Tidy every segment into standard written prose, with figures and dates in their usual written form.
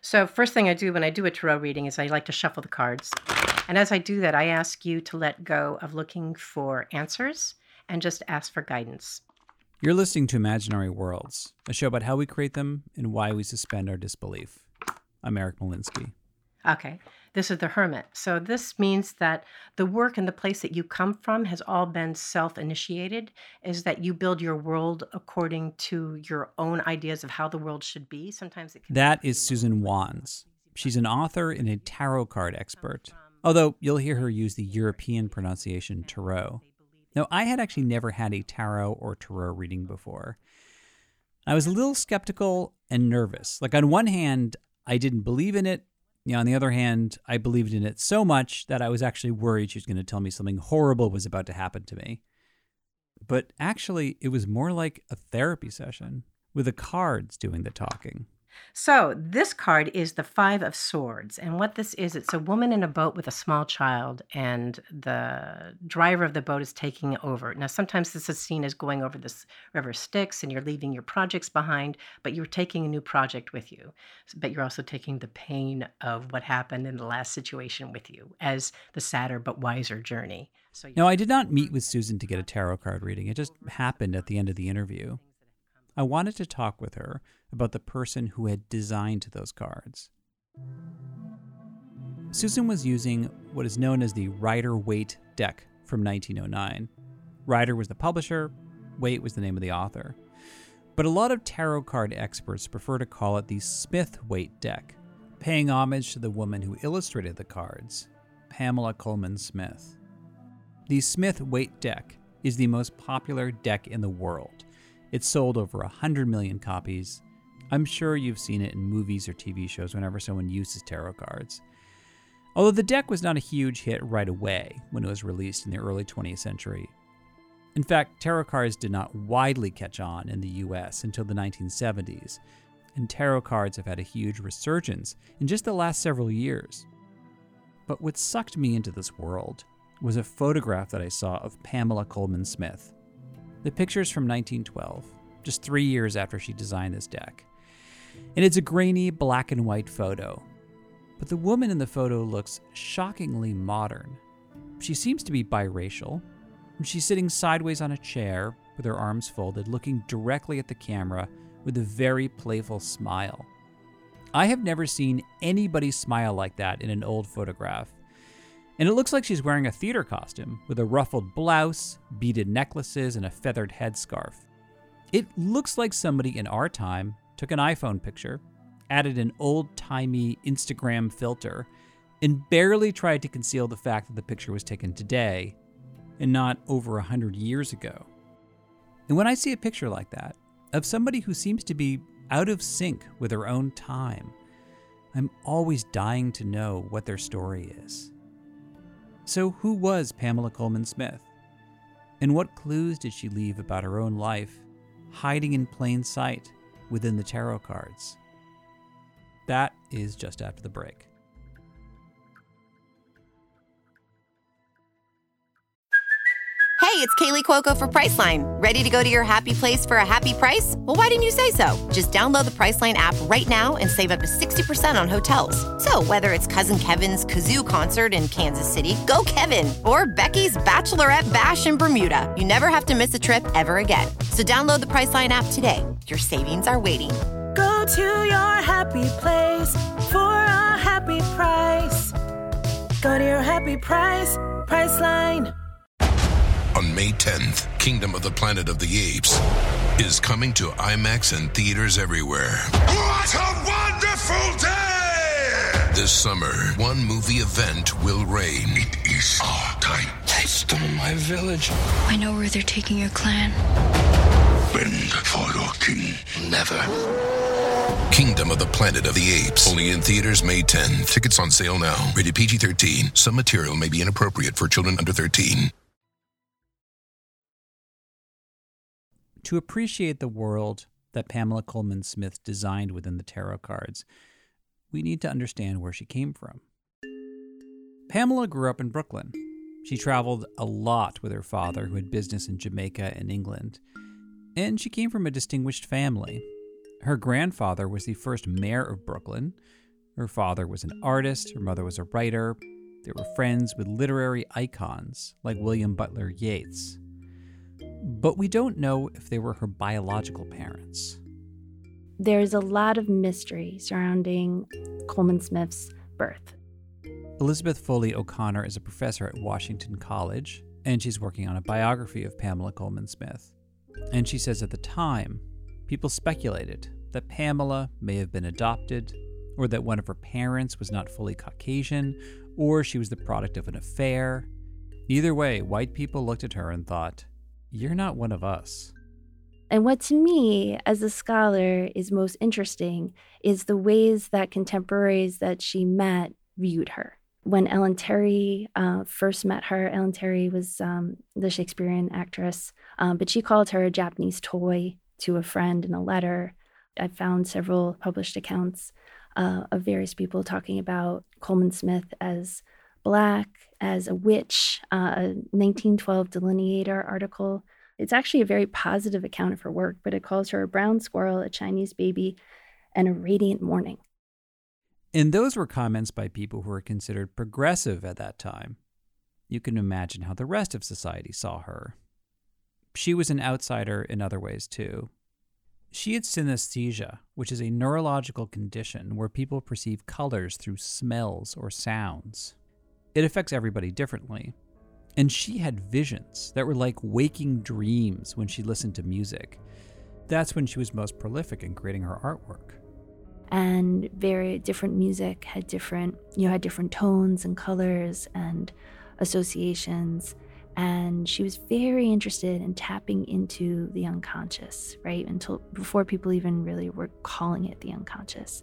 So first thing I do when I do a tarot reading is I like to shuffle the cards. And as I do that, I ask you to let go of looking for answers and just ask for guidance. You're listening to Imaginary Worlds, a show about how we create them and why we suspend our disbelief. I'm Eric Molinsky. Okay, this is the Hermit. So this means that the work and the place that you come from has all been self-initiated, is that you build your world according to your own ideas of how the world should be. Sometimes it can That is Susan Wands. She's an author and a tarot card expert, although you'll hear her use the European pronunciation tarot. Now, I had actually never had a tarot or tarot reading before. I was a little skeptical and nervous. Like, on one hand, I didn't believe in it. On the other hand, I believed in it so much that I was actually worried she was going to tell me something horrible was about to happen to me. But actually, it was more like a therapy session with the cards doing the talking. So this card is the Five of Swords. And what this is, it's a woman in a boat with a small child, and the driver of the boat is taking over. Now, sometimes this is seen as going over this river Styx and you're leaving your projects behind, but you're taking a new project with you. But you're also taking the pain of what happened in the last situation with you as the sadder but wiser journey. Now, I did not meet with Susan to get a tarot card reading. It just happened at the end of the interview. I wanted to talk with her about the person who had designed those cards. Susan was using what is known as the Rider-Waite deck from 1909. Rider was the publisher, Waite was the name of the author. But a lot of tarot card experts prefer to call it the Smith-Waite deck, paying homage to the woman who illustrated the cards, Pamela Colman Smith. The Smith-Waite deck is the most popular deck in the world. It's sold over 100 million copies. I'm sure you've seen it in movies or TV shows whenever someone uses tarot cards. Although the deck was not a huge hit right away when it was released in the early 20th century. In fact, tarot cards did not widely catch on in the US until the 1970s, and tarot cards have had a huge resurgence in just the last several years. But what sucked me into this world was a photograph that I saw of Pamela Colman Smith. The picture's from 1912, just 3 years after she designed this deck. And it's a grainy black and white photo. But the woman in the photo looks shockingly modern. She seems to be biracial. She's sitting sideways on a chair with her arms folded, looking directly at the camera with a very playful smile. I have never seen anybody smile like that in an old photograph. And it looks like she's wearing a theater costume with a ruffled blouse, beaded necklaces, and a feathered headscarf. It looks like somebody in our time took an iPhone picture, added an old-timey Instagram filter, and barely tried to conceal the fact that the picture was taken today and not over 100 years ago. And when I see a picture like that, of somebody who seems to be out of sync with her own time, I'm always dying to know what their story is. So who was Pamela Colman Smith? And what clues did she leave about her own life, hiding in plain sight within the tarot cards? That is just after the break. Hey, it's Kaylee Cuoco for Priceline. Ready to go to your happy place for a happy price? Well, why didn't you say so? Just download the Priceline app right now and save up to 60% on hotels. So whether it's Cousin Kevin's Kazoo Concert in Kansas City, go Kevin, or Becky's Bachelorette Bash in Bermuda, you never have to miss a trip ever again. So download the Priceline app today. Your savings are waiting. Go to your happy place for a happy price. Go to your happy price, Priceline. On May 10th, Kingdom of the Planet of the Apes is coming to IMAX and theaters everywhere. What a wonderful day! This summer, one movie event will reign. It is our time. They stole my village. I know where they're taking your clan. Bend for your king. Never. Kingdom of the Planet of the Apes. Only in theaters May 10. Tickets on sale now. Rated PG-13. Some material may be inappropriate for children under 13. To appreciate the world that Pamela Colman Smith designed within the tarot cards, we need to understand where she came from. Pamela grew up in Brooklyn. She traveled a lot with her father, who had business in Jamaica and England, and she came from a distinguished family. Her grandfather was the first mayor of Brooklyn. Her father was an artist, her mother was a writer. They were friends with literary icons like William Butler Yeats. But we don't know if they were her biological parents. There's a lot of mystery surrounding Coleman Smith's birth. Elizabeth Foley O'Connor is a professor at Washington College, and she's working on a biography of Pamela Coleman Smith. And she says at the time, people speculated that Pamela may have been adopted, or that one of her parents was not fully Caucasian, or she was the product of an affair. Either way, white people looked at her and thought, "You're not one of us." And what to me, as a scholar, is most interesting is the ways that contemporaries that she met viewed her. When Ellen Terry first met her, Ellen Terry was the Shakespearean actress, but she called her a Japanese toy to a friend in a letter. I found several published accounts of various people talking about Coleman Smith as Black, as a witch, a 1912 Delineator article. It's actually a very positive account of her work, but it calls her a brown squirrel, a Chinese baby, and a radiant morning. And those were comments by people who were considered progressive at that time. You can imagine how the rest of society saw her. She was an outsider in other ways, too. She had synesthesia, which is a neurological condition where people perceive colors through smells or sounds. It affects everybody differently. And she had visions that were like waking dreams when she listened to music. That's when she was most prolific in creating her artwork. And very different music had different tones and colors and associations. And she was very interested in tapping into the unconscious, right? Until before people even really were calling it the unconscious.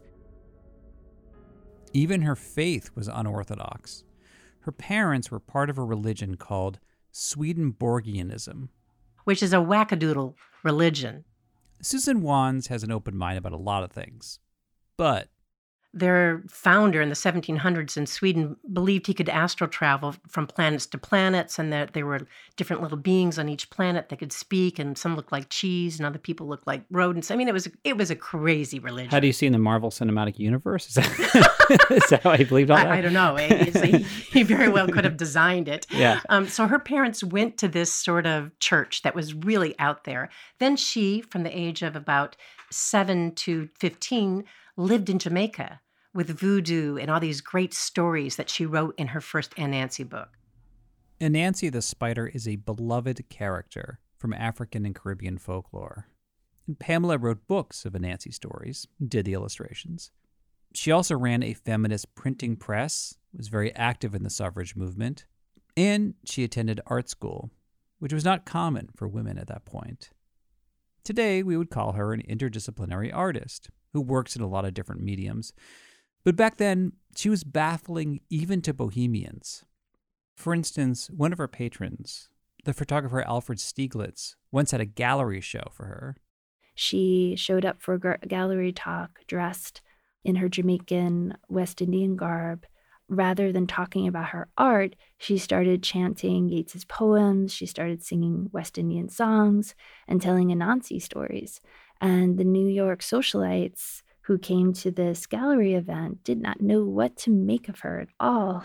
Even her faith was unorthodox. Her parents were part of a religion called Swedenborgianism, which is a wackadoodle religion. Susan Wands has an open mind about a lot of things, but their founder in the 1700s in Sweden believed he could astral travel from planets to planets, and that there were different little beings on each planet that could speak, and some looked like cheese and other people looked like rodents. I mean, it was a crazy religion. How do you see in the Marvel Cinematic Universe? Is that how he believed all that? I don't know. He very well could have designed it. Yeah. So her parents went to this sort of church that was really out there. Then she, from the age of about 7 to 15, lived in Jamaica with voodoo and all these great stories that she wrote in her first Anansi book. Anansi the spider is a beloved character from African and Caribbean folklore. And Pamela wrote books of Anansi stories, did the illustrations. She also ran a feminist printing press, was very active in the suffrage movement, and she attended art school, which was not common for women at that point. Today, we would call her an interdisciplinary artist who works in a lot of different mediums. But back then, she was baffling even to bohemians. For instance, one of her patrons, the photographer Alfred Stieglitz, once had a gallery show for her. She showed up for a gallery talk dressed in her Jamaican West Indian garb. Rather than talking about her art, she started chanting Yeats's poems, she started singing West Indian songs, and telling Anansi stories. And the New York socialites who came to this gallery event did not know what to make of her at all.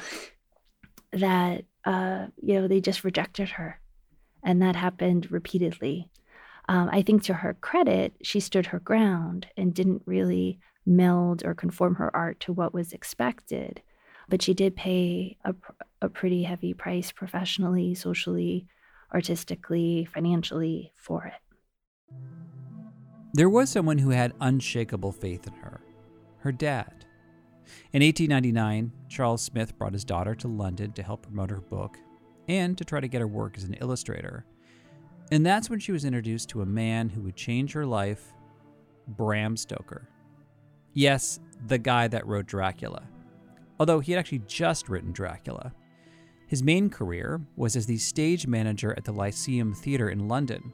That, they just rejected her. And that happened repeatedly. I think to her credit, she stood her ground and didn't really meld or conform her art to what was expected. But she did pay a pretty heavy price professionally, socially, artistically, financially for it. There was someone who had unshakable faith in her dad. In 1899, Charles Smith brought his daughter to London to help promote her book and to try to get her work as an illustrator. And that's when she was introduced to a man who would change her life, Bram Stoker. Yes, the guy that wrote Dracula. Although he had actually just written Dracula. His main career was as the stage manager at the Lyceum Theatre in London.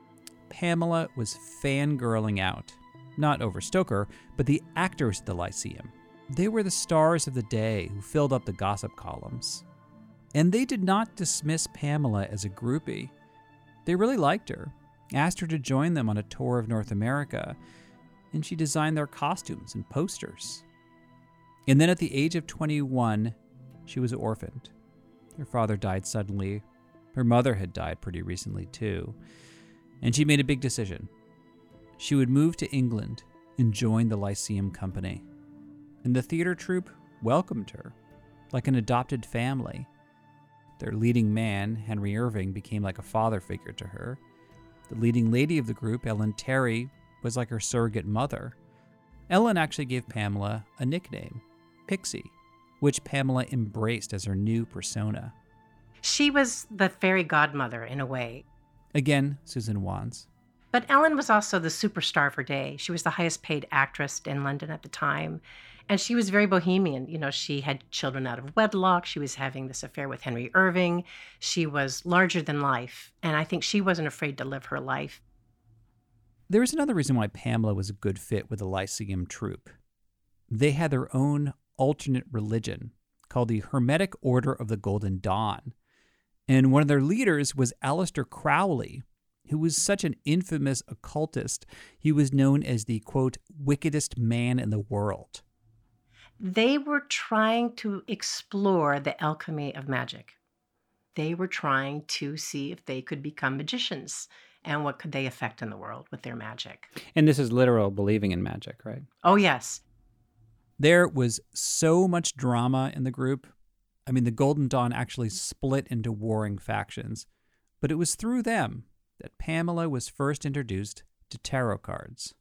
Pamela was fangirling out, not over Stoker, but the actors at the Lyceum. They were the stars of the day who filled up the gossip columns. And they did not dismiss Pamela as a groupie. They really liked her, asked her to join them on a tour of North America, and she designed their costumes and posters. And then at the age of 21, she was orphaned. Her father died suddenly. Her mother had died pretty recently too. And she made a big decision. She would move to England and join the Lyceum Company. And the theater troupe welcomed her, like an adopted family. Their leading man, Henry Irving, became like a father figure to her. The leading lady of the group, Ellen Terry, was like her surrogate mother. Ellen actually gave Pamela a nickname, Pixie, which Pamela embraced as her new persona. She was the fairy godmother in a way. Again, Susan Wands. But Ellen was also the superstar of her day. She was the highest paid actress in London at the time. And she was very bohemian. You know, she had children out of wedlock. She was having this affair with Henry Irving. She was larger than life. And I think she wasn't afraid to live her life. There is another reason why Pamela was a good fit with the Lyceum troupe. They had their own alternate religion called the Hermetic Order of the Golden Dawn. And one of their leaders was Aleister Crowley, who was such an infamous occultist. He was known as the, quote, wickedest man in the world. They were trying to explore the alchemy of magic. They were trying to see if they could become magicians and what could they affect in the world with their magic. And this is literal believing in magic, right? Oh, yes. There was so much drama in the group. I mean, the Golden Dawn actually split into warring factions, but it was through them that Pamela was first introduced to tarot cards.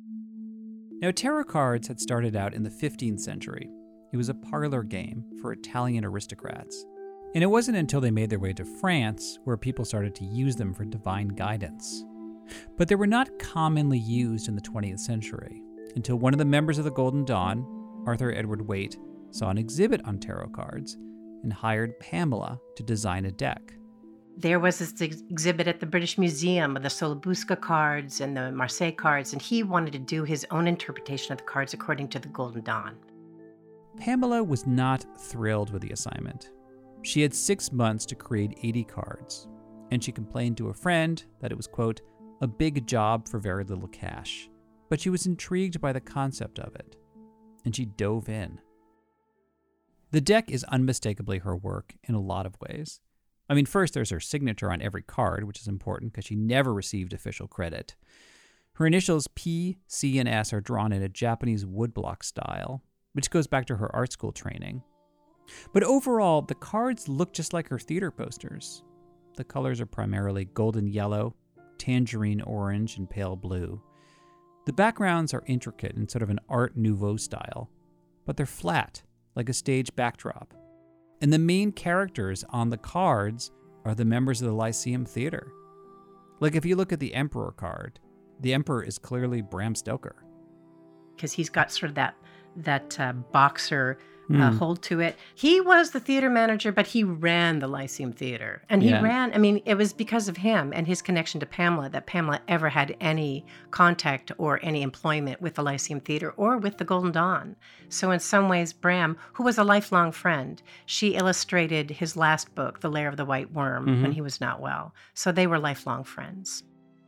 Now, tarot cards had started out in the 15th century. It was a parlor game for Italian aristocrats. And it wasn't until they made their way to France where people started to use them for divine guidance. But they were not commonly used in the 20th century until one of the members of the Golden Dawn, Arthur Edward Waite, saw an exhibit on tarot cards and hired Pamela to design a deck. There was this exhibit at the British Museum of the Solabusca cards and the Marseille cards, and he wanted to do his own interpretation of the cards according to the Golden Dawn. Pamela was not thrilled with the assignment. She had 6 months to create 80 cards, and she complained to a friend that it was, quote, a big job for very little cash. But she was intrigued by the concept of it, and she dove in. The deck is unmistakably her work in a lot of ways. I mean, first, there's her signature on every card, which is important because she never received official credit. Her initials P, C, and S are drawn in a Japanese woodblock style, which goes back to her art school training. But overall, the cards look just like her theater posters. The colors are primarily golden yellow, tangerine orange, and pale blue. The backgrounds are intricate in sort of an Art Nouveau style, but they're flat, like a stage backdrop. And the main characters on the cards are the members of the Lyceum Theater. Like if you look at the Emperor card, the Emperor is clearly Bram Stoker. Because he's got sort of that boxer hold to it. He was the theater manager, but he ran the Lyceum Theater. And he ran, I mean, it was because of him and his connection to Pamela that Pamela ever had any contact or any employment with the Lyceum Theater or with the Golden Dawn. So in some ways, Bram, who was a lifelong friend, she illustrated his last book, The Lair of the White Worm, when he was not well. So they were lifelong friends.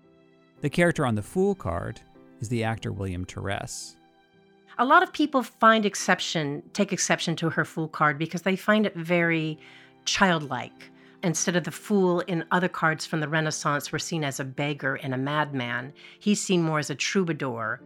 The character on the Fool card is the actor William Terese. A lot of people take exception to her Fool card because they find it very childlike. Instead of the Fool in other cards from the Renaissance were seen as a beggar and a madman, he's seen more as a troubadour.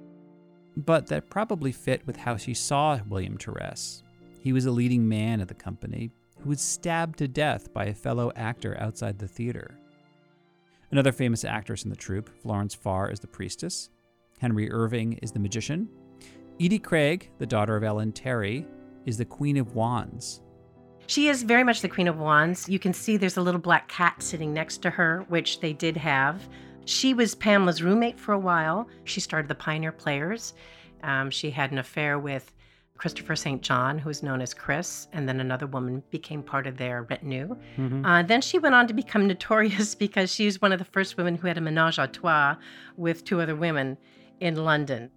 But that probably fit with how she saw William Terese. He was a leading man at the company who was stabbed to death by a fellow actor outside the theater. Another famous actress in the troupe, Florence Farr, is the priestess. Henry Irving is the magician. Edie Craig, the daughter of Ellen Terry, is the Queen of Wands. She is very much the Queen of Wands. You can see there's a little black cat sitting next to her, which they did have. She was Pamela's roommate for a while. She started the Pioneer Players. She had an affair with Christopher St. John, who was known as Chris, and then another woman became part of their retinue. Then she went on to become notorious because she was one of the first women who had a ménage à trois with 2 other women in London.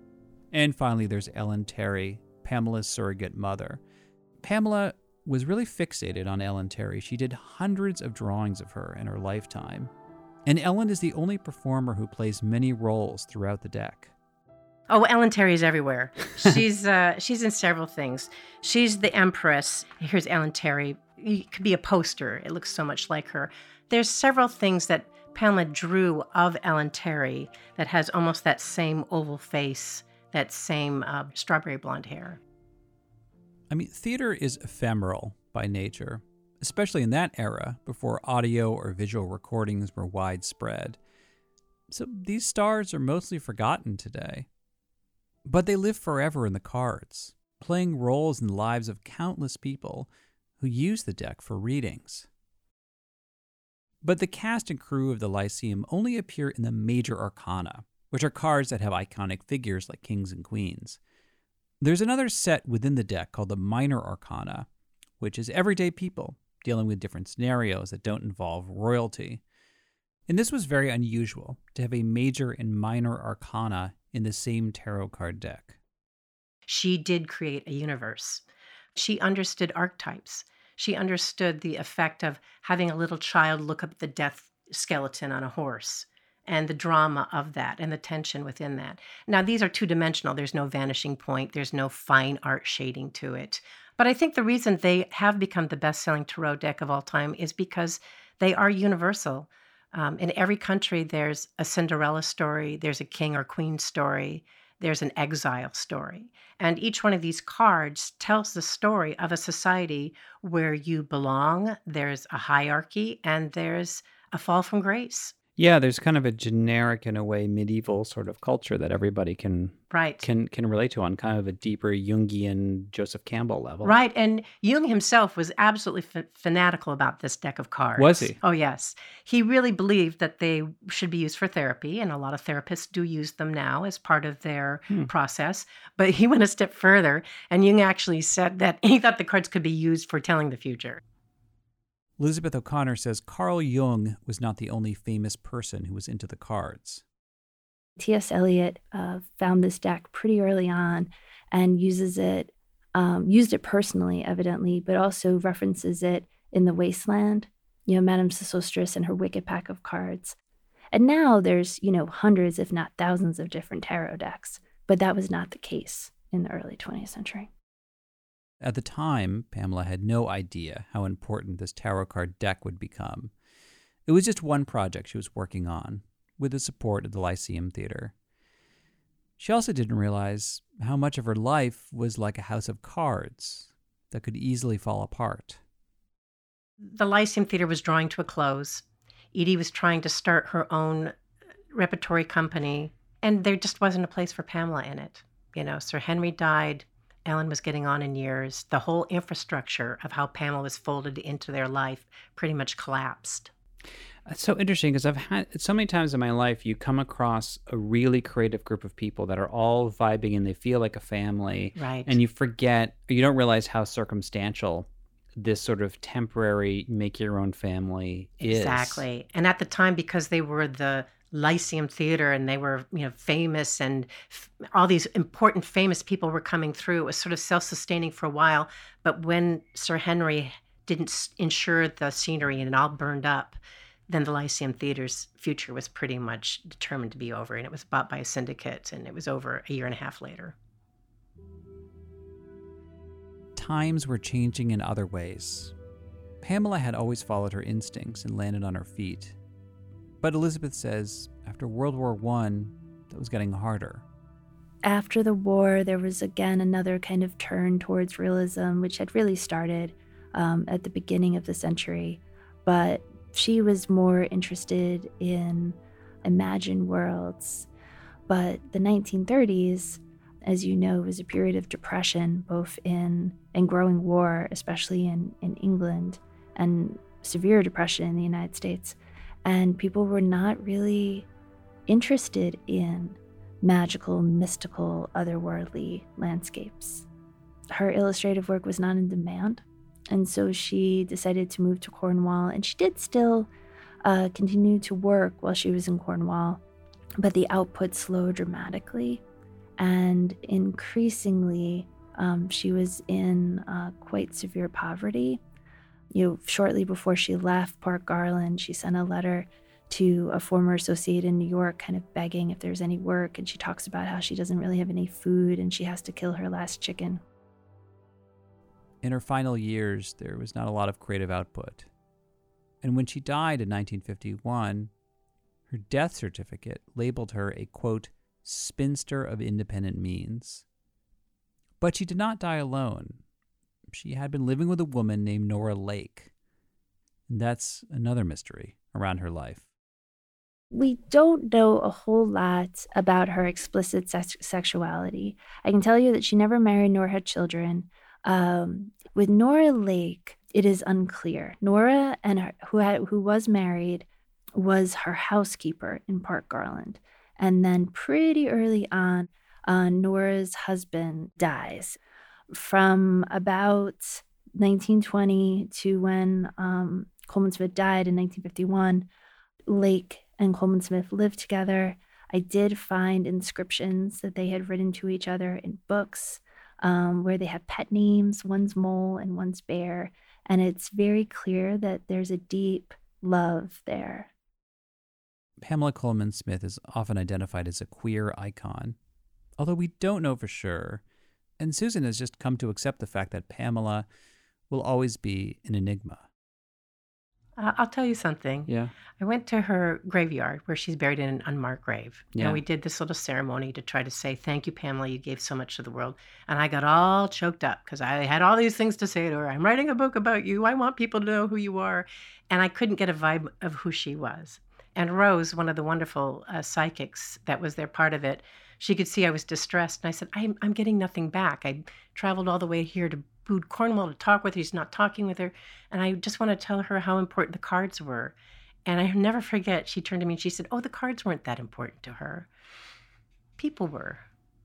And finally, there's Ellen Terry, Pamela's surrogate mother. Pamela was really fixated on Ellen Terry. She did hundreds of drawings of her in her lifetime. And Ellen is the only performer who plays many roles throughout the deck. Oh, Ellen Terry is everywhere. She's in several things. She's the Empress. Here's Ellen Terry. It could be a poster. It looks so much like her. There's several things that Pamela drew of Ellen Terry that has almost that same oval face, that same strawberry blonde hair. I mean, theater is ephemeral by nature, especially in that era before audio or visual recordings were widespread. So these stars are mostly forgotten today. But they live forever in the cards, playing roles in the lives of countless people who use the deck for readings. But the cast and crew of the Lyceum only appear in the major arcana, which are cards that have iconic figures like kings and queens. There's another set within the deck called the minor arcana, which is everyday people dealing with different scenarios that don't involve royalty. And this was very unusual to have a major and minor arcana in the same tarot card deck. She did create a universe. She understood archetypes. She understood the effect of having a little child look up the death skeleton on a horse and the drama of that and the tension within that. Now, these are two-dimensional. There's no vanishing point. There's no fine art shading to it. But I think the reason they have become the best-selling tarot deck of all time is because they are universal. In every country, there's a Cinderella story, there's a king or queen story, there's an exile story. And each one of these cards tells the story of a society where you belong, there's a hierarchy, and there's a fall from grace. Yeah, there's kind of a generic, in a way, medieval sort of culture that everybody can relate to on kind of a deeper Jungian Joseph Campbell level. Right, and Jung himself was absolutely fanatical about this deck of cards. Was he? Oh, yes. He really believed that they should be used for therapy, and a lot of therapists do use them now as part of their process. But he went a step further, and Jung actually said that he thought the cards could be used for telling the future. Elizabeth O'Connor says Carl Jung was not the only famous person who was into the cards. T.S. Eliot found this deck pretty early on and used it personally, evidently, but also references it in The Wasteland, Madame Sosostris and her wicked pack of cards. And now there's, hundreds, if not thousands of different tarot decks, but that was not the case in the early 20th century. At the time, Pamela had no idea how important this tarot card deck would become. It was just one project she was working on, with the support of the Lyceum Theater. She also didn't realize how much of her life was like a house of cards that could easily fall apart. The Lyceum Theater was drawing to a close. Edie was trying to start her own repertory company, and there just wasn't a place for Pamela in it. Sir Henry died. Ellen was getting on in years. The whole infrastructure of how Pamela was folded into their life pretty much collapsed. It's so interesting because I've had so many times in my life, you come across a really creative group of people that are all vibing and they feel like a family. Right. And you forget, you don't realize how circumstantial this sort of temporary make your own family is. Exactly. And at the time, because they were the Lyceum Theater and they were, famous and all these important famous people were coming through. It was sort of self-sustaining for a while. But when Sir Henry didn't insure the scenery and it all burned up, then the Lyceum Theater's future was pretty much determined to be over. And it was bought by a syndicate and it was over a year and a half later. Times were changing in other ways. Pamela had always followed her instincts and landed on her feet. But Elizabeth says after World War I, that was getting harder. After the war, there was again another kind of turn towards realism, which had really started at the beginning of the century. But she was more interested in imagined worlds. But the 1930s, as you know, was a period of depression, both in growing war, especially in England, and severe depression in the United States. And people were not really interested in magical, mystical, otherworldly landscapes. Her illustrative work was not in demand, and so she decided to move to Cornwall, and she did still continue to work while she was in Cornwall, but the output slowed dramatically, and increasingly she was in quite severe poverty. Shortly before she left Park Garland, she sent a letter to a former associate in New York, kind of begging if there's any work. And she talks about how she doesn't really have any food and she has to kill her last chicken. In her final years, there was not a lot of creative output. And when she died in 1951, her death certificate labeled her a, quote, spinster of independent means. But she did not die alone. She had been living with a woman named Nora Lake. And that's another mystery around her life. We don't know a whole lot about her explicit sexuality. I can tell you that she never married nor had children. With Nora Lake, it is unclear. Nora, and who was married, was her housekeeper in Park Garland. And then pretty early on, Nora's husband dies. From about 1920 to when Coleman Smith died in 1951, Lake and Coleman Smith lived together. I did find inscriptions that they had written to each other in books where they have pet names. One's Mole and one's Bear. And it's very clear that there's a deep love there. Pamela Coleman Smith is often identified as a queer icon, although we don't know for sure. And Susan has just come to accept the fact that Pamela will always be an enigma. I'll tell you something. Yeah. I went to her graveyard where she's buried in an unmarked grave. Yeah. And we did this little ceremony to try to say, thank you, Pamela, you gave so much to the world. And I got all choked up because I had all these things to say to her. I'm writing a book about you. I want people to know who you are. And I couldn't get a vibe of who she was. And Rose, one of the wonderful psychics that was there part of it, she could see I was distressed. And I said, I'm getting nothing back. I traveled all the way here to Bude Cornwall to talk with her. He's not talking with her. And I just want to tell her how important the cards were. And I never forget, she turned to me and she said, oh, the cards weren't that important to her. People were.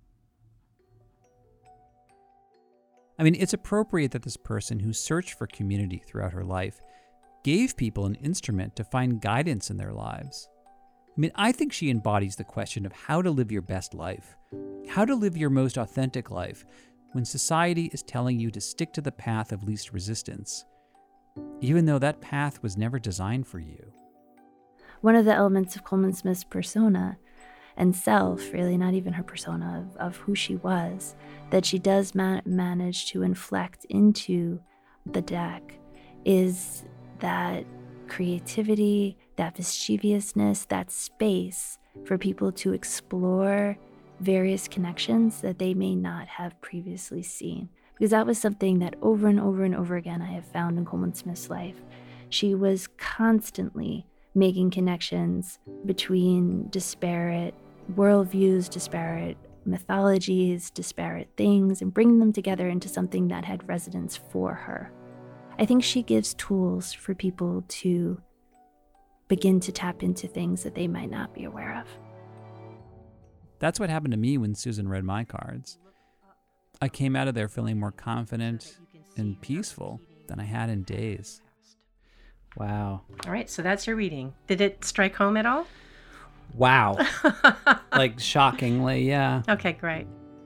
I mean, it's appropriate that this person who searched for community throughout her life gave people an instrument to find guidance in their lives. I mean, I think she embodies the question of how to live your best life, how to live your most authentic life when society is telling you to stick to the path of least resistance, even though that path was never designed for you. One of the elements of Coleman Smith's persona and self, really not even her persona, of who she was, that she does manage to inflect into the deck is that creativity, that mischievousness, that space for people to explore various connections that they may not have previously seen. Because that was something that over and over and over again I have found in Coleman Smith's life. She was constantly making connections between disparate worldviews, disparate mythologies, disparate things, and bringing them together into something that had resonance for her. I think she gives tools for people to begin to tap into things that they might not be aware of. That's what happened to me when Susan read my cards. I came out of there feeling more confident and peaceful than I had in days. Wow. All right, so that's your reading. Did it strike home at all? Wow. Like, shockingly, yeah. Okay, great.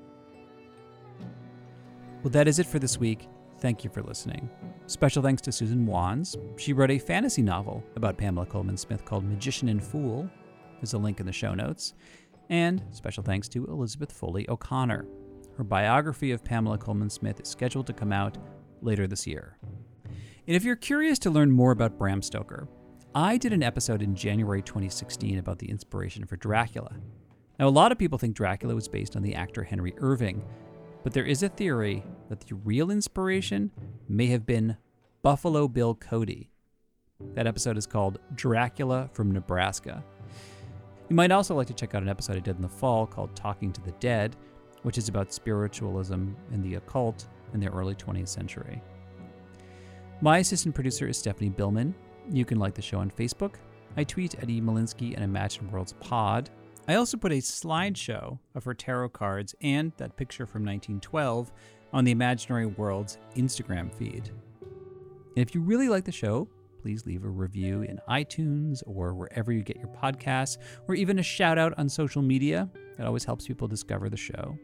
Well, that is it for this week. Thank you for listening. Special thanks to Susan Wands. She wrote a fantasy novel about Pamela Coleman Smith called Magician and Fool. There's a link in the show notes. And special thanks to Elizabeth Foley O'Connor. Her biography of Pamela Coleman Smith is scheduled to come out later this year. And if you're curious to learn more about Bram Stoker, I did an episode in January 2016 about the inspiration for Dracula. Now, a lot of people think Dracula was based on the actor Henry Irving, but there is a theory that the real inspiration may have been Buffalo Bill Cody. That episode is called Dracula from Nebraska. You might also like to check out an episode I did in the fall called Talking to the Dead, which is about spiritualism and the occult in the early 20th century. My assistant producer is Stephanie Billman. You can like the show on Facebook. I tweet at E. Malinsky and Imagine Worlds Pod. I also put a slideshow of her tarot cards and that picture from 1912 on the Imaginary Worlds Instagram feed. And if you really like the show, please leave a review in iTunes or wherever you get your podcasts, or even a shout out on social media. It always helps people discover the show.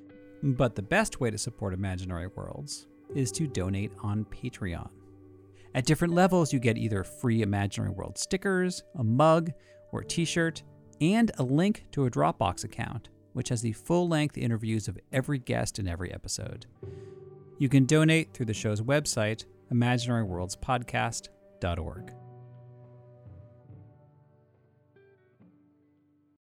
But the best way to support Imaginary Worlds is to donate on Patreon. At different levels, you get either free Imaginary World stickers, a mug, or a t-shirt, and a link to a Dropbox account, which has the full-length interviews of every guest in every episode. You can donate through the show's website, imaginaryworldspodcast.org.